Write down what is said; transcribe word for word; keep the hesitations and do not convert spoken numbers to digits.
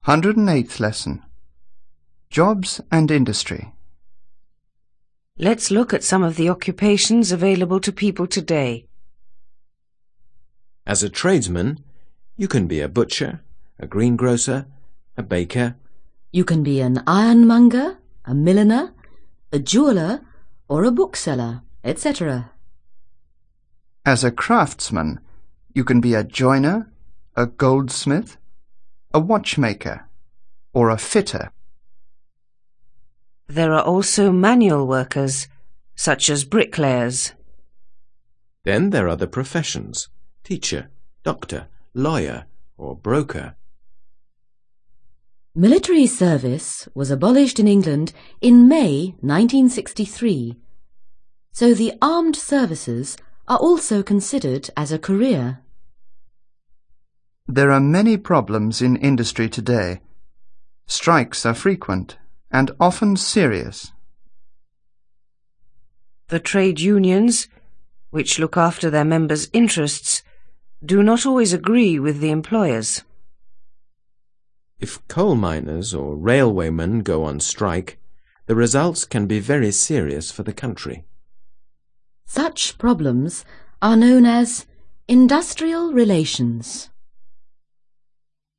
one hundred eighth lesson. Jobs and Industry. Let's look at some of the occupations available to people today. As a tradesman, you can be a butcher, a greengrocer, a baker. You can be an ironmonger, a milliner, a jeweller, or a bookseller, et cetera. As a craftsman, you can be a joiner, a goldsmith, a watchmaker, or a fitter. There are also manual workers, such as bricklayers. Then there are the professions: teacher, doctor, lawyer, or broker. Military service was abolished in England in May nineteen sixty-three, so the armed services are also considered as a career. There are many problems in industry today. Strikes are frequent and often serious. The trade unions, which look after their members' interests, do not always agree with the employers. If coal miners or railwaymen go on strike, the results can be very serious for the country. Such problems are known as industrial relations.